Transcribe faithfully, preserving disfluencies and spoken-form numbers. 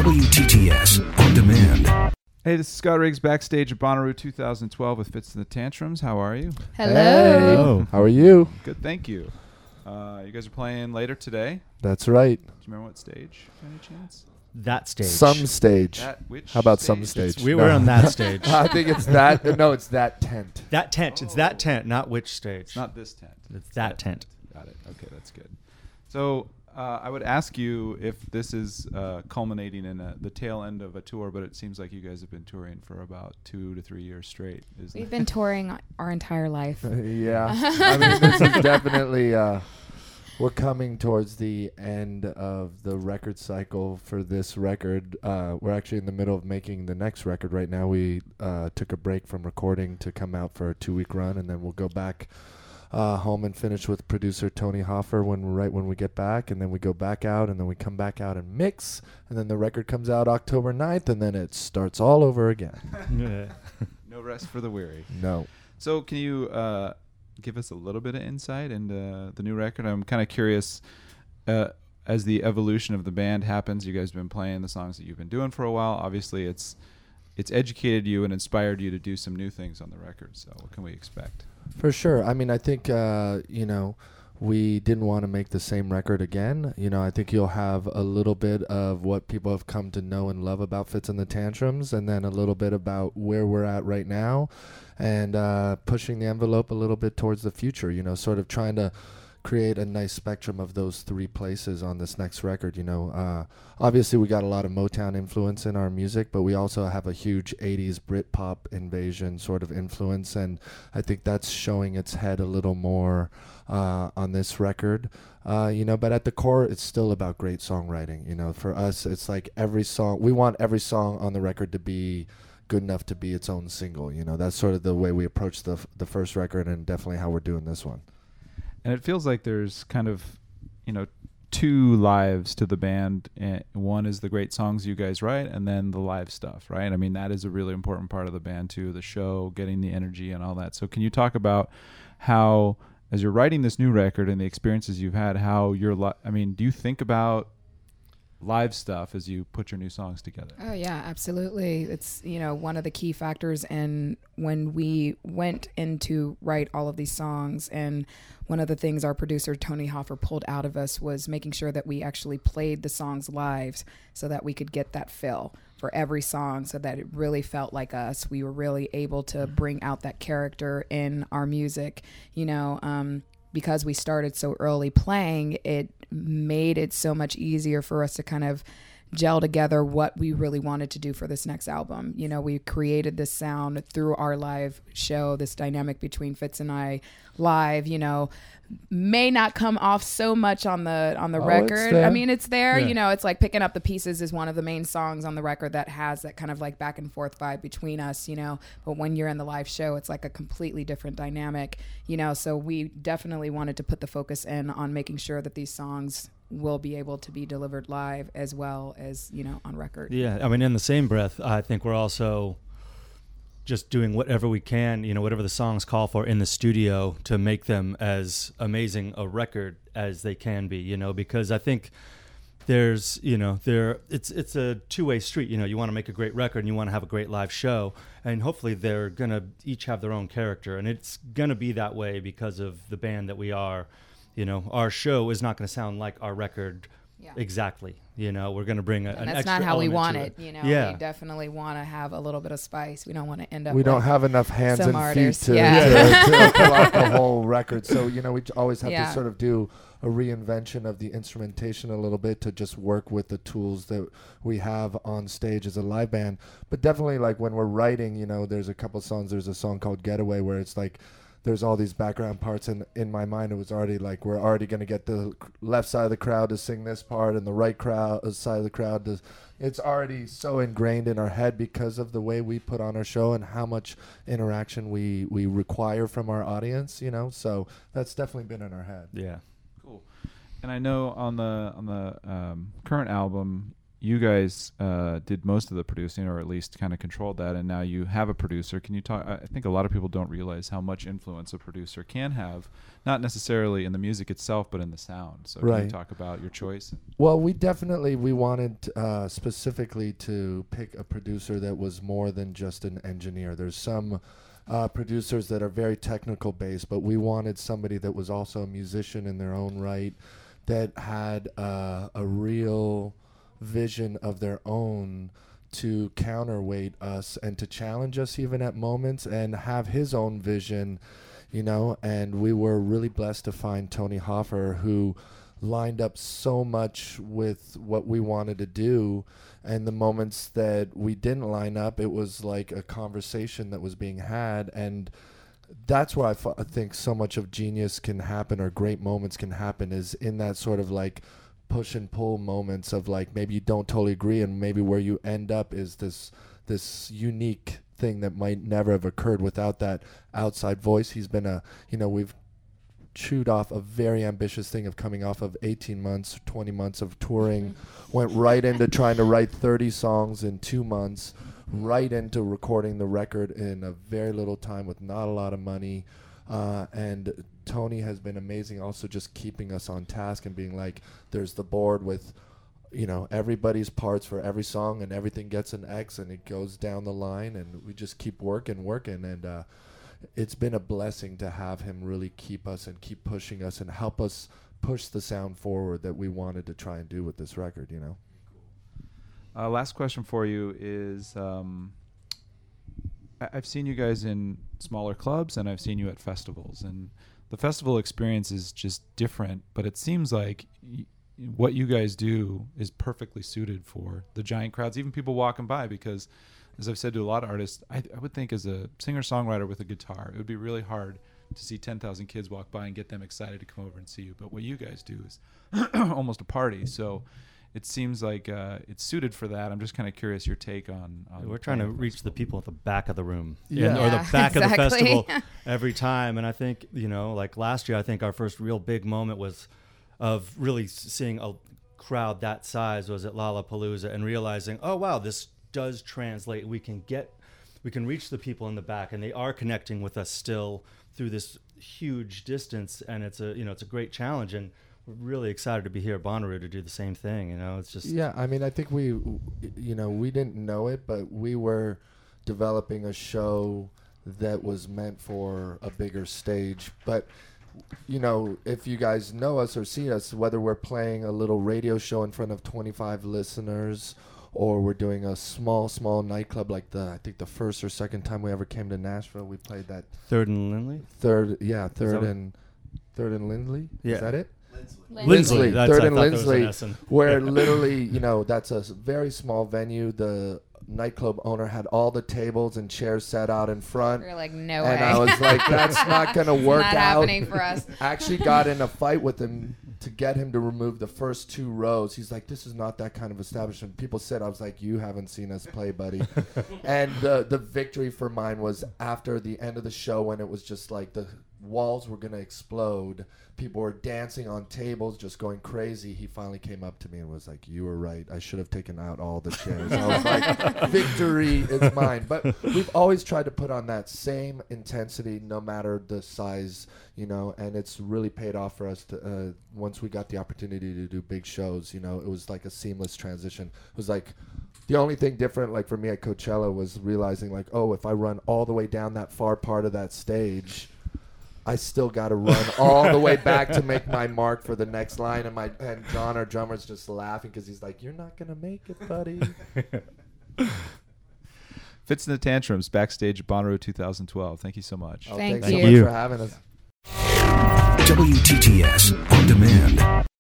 W T T S On Demand. Hey, this is Scott Riggs backstage at Bonnaroo two thousand twelve with Fitz and the Tantrums. How are you? Hello. Hey. How are you? Good, thank you. Uh, you guys are playing later today. That's right. Do you remember what stage, by any chance? That stage. Some stage. That which How about stage? some stage? It's- we No. were on that stage. I think it's that. No, it's that tent. That tent. It's that tent, not which stage. It's not this tent. It's that tent. Got it. Okay, that's good. So uh, I would ask you if this is uh, culminating in a, the tail end of a tour, but it seems like you guys have been touring for about two to three years straight. Is We've been touring our entire life. Uh, yeah. I mean, this is definitely. Uh, we're coming towards the end of the record cycle for this record. Uh, we're actually in the middle of making the next record right now. We uh, took a break from recording to come out for a two-week run, and then we'll go back uh, home and finish with producer Tony Hoffer when right when we get back, and then we go back out, and then we come back out and mix, and then the record comes out October ninth, and then it starts all over again. no rest for the weary. No. So can you uh, give us a little bit of insight into the new record? I'm kind of curious, uh, as the evolution of the band happens, you guys have been playing the songs that you've been doing for a while. Obviously, it's it's educated you and inspired you to do some new things on the record. So what can we expect? For sure. I mean, I think, uh, you know, we didn't want to make the same record again. You know, I think you'll have a little bit of what people have come to know and love about Fitz and the Tantrums, and then a little bit about where we're at right now, and uh, pushing the envelope a little bit towards the future, you know, sort of trying to create a nice spectrum of those three places on this next record. You know, uh, obviously we got a lot of Motown influence in our music, but we also have a huge eighties Britpop invasion sort of influence, and I think that's showing its head a little more uh, on this record. Uh, you know, but at the core, it's still about great songwriting. You know, for us, it's like every song, we want every song on the record to be good enough to be its own single. You know, that's sort of the way we approached the f- the first record, and definitely how we're doing this one. And it feels like there's kind of, you know, two lives to the band. Uh, one is the great songs you guys write, and then the live stuff, right? I mean, that is a really important part of the band too, the show, getting the energy and all that. So can you talk about how, as you're writing this new record and the experiences you've had, how you're, li- I mean, do you think about live stuff as you put your new songs together? Oh yeah, absolutely. It's, you know, one of the key factors in when we went in to write all of these songs, and one of the things our producer Tony Hoffer pulled out of us was making sure that we actually played the songs live so that we could get that feel for every song, so that it really felt like us. We were really able to bring out that character in our music, you know, um, because we started so early playing, it made it so much easier for us to kind of gel together what we really wanted to do for this next album. You know, we created this sound through our live show, this dynamic between Fitz and I live, you know, may not come off so much on the on the Oh, record. it's there. I mean, it's there, Yeah. you know, it's like Picking Up the Pieces is one of the main songs on the record that has that kind of like back and forth vibe between us, you know, but when you're in the live show, it's like a completely different dynamic, you know, so we definitely wanted to put the focus in on making sure that these songs will be able to be delivered live as well as, you know, on record. Yeah, I mean, in the same breath, I think we're also just doing whatever we can, you know, whatever the songs call for in the studio to make them as amazing a record as they can be, you know, because I think there's, you know, there it's it's a two-way street. You know, you want to make a great record and you want to have a great live show, and hopefully they're going to each have their own character, and it's going to be that way because of the band that we are. You know, our show is not going to sound like our record Yeah. exactly. You know, we're going to bring a, And an that's extra not how we element want to it. You know, Yeah. we definitely want to have a little bit of spice. We don't want to end up We don't like have enough hands some and artists. feet to, Yeah. to, to pull out the whole record. So, you know, we j- always have Yeah. to sort of do a reinvention of the instrumentation a little bit to just work with the tools that we have on stage as a live band. But definitely, like, when we're writing, you know, there's a couple songs. There's a song called Getaway where it's like, there's all these background parts, and in my mind it was already like, we're already going to get the c- left side of the crowd to sing this part and the right crowd uh, side of the crowd to, it's already so ingrained in our head because of the way we put on our show and how much interaction we we require from our audience, you know, so that's definitely been in our head. Yeah. Cool. And I know on the on the um, current album, you guys uh, did most of the producing, or at least kind of controlled that, and now you have a producer. Can you talk? I think a lot of people don't realize how much influence a producer can have, not necessarily in the music itself, but in the sound. So Right. can you talk about your choice? Well, we definitely we wanted uh, specifically to pick a producer that was more than just an engineer. There's some uh, producers that are very technical based, but we wanted somebody that was also a musician in their own right, that had uh, a real vision of their own to counterweight us and to challenge us even at moments, and have his own vision, you know. And we were really blessed to find Tony Hoffer, who lined up so much with what we wanted to do. And the moments that we didn't line up, it was like a conversation that was being had. And that's where I, f- I think so much of genius can happen, or great moments can happen, is in that sort of like push and pull moments of like, maybe you don't totally agree, and maybe where you end up is this this unique thing that might never have occurred without that outside voice. He's been a, you know, we've chewed off a very ambitious thing of coming off of eighteen months, twenty months of touring, went right into trying to write thirty songs in two months, right into recording the record in a very little time with not a lot of money. Uh, and Tony has been amazing also, just keeping us on task and being like, there's the board with, you know, everybody's parts for every song, and everything gets an X, and it goes down the line, and we just keep working, working. And uh, it's been a blessing to have him really keep us and keep pushing us and help us push the sound forward that we wanted to try and do with this record, you know. Uh, last question for you is, um, I- I've seen you guys in smaller clubs, and I've seen you at festivals, and the festival experience is just different, but it seems like y- what you guys do is perfectly suited for the giant crowds, even people walking by, because as I've said to a lot of artists, I, I would think as a singer-songwriter with a guitar, it would be really hard to see ten thousand kids walk by and get them excited to come over and see you. But what you guys do is almost a party. So it seems like uh, it's suited for that. I'm just kind of curious your take on, on We're trying to playing a reach the festival. people at the back of the room, Yeah. and- or the Yeah, back of the exactly. festival every time. And I think, you know, like last year, I think our first real big moment was of really s- seeing a crowd that size was at Lollapalooza, and realizing, oh wow, this does translate. We can get, we can reach the people in the back, and they are connecting with us still through this huge distance. And it's a, you know, it's a great challenge, and we're really excited to be here at Bonnaroo to do the same thing. You know, it's just Yeah, I mean, I think we, you know, we didn't know it, but we were developing a show that was meant for a bigger stage. But, you know, if you guys know us or see us, whether we're playing a little radio show in front of twenty-five listeners, or we're doing a small, small nightclub, like the, I think the first or second time we ever came to Nashville, we played that Third and Lindley. third, yeah, third what- and, third and Lindley? Yeah. Is that it? Lindsley. Lindsley, That's, Third I and thought there was an Lindsley, S in- where literally, you know, that's a s- very small venue. The nightclub owner had all the tables and chairs set out in front. We were like, no And way. I was like, that's not going to work not out. happening for us. Actually got in a fight with him to get him to remove the first two rows. He's like, this is not that kind of establishment. People said, I was like, you haven't seen us play, buddy. And the, the victory for mine was after the end of the show, when it was just like the walls were going to explode. People were dancing on tables, just going crazy. He finally came up to me and was like, you were right. I should have taken out all the chairs. I was like, victory is mine. But we've always tried to put on that same intensity, no matter the size, you know, and it's really paid off for us to, uh, once we got the opportunity to do big shows, you know, it was like a seamless transition. It was like, the only thing different, like for me at Coachella, was realizing like, oh, if I run all the way down that far part of that stage, I still got to run all the way back to make my mark for the next line. And my and John, our drummer's just laughing because he's like, you're not going to make it, buddy. Fits in the Tantrums, backstage at Bonnaroo two thousand twelve. Thank you so much. Oh, Thank thanks so you. much for having us. W T T S On Demand.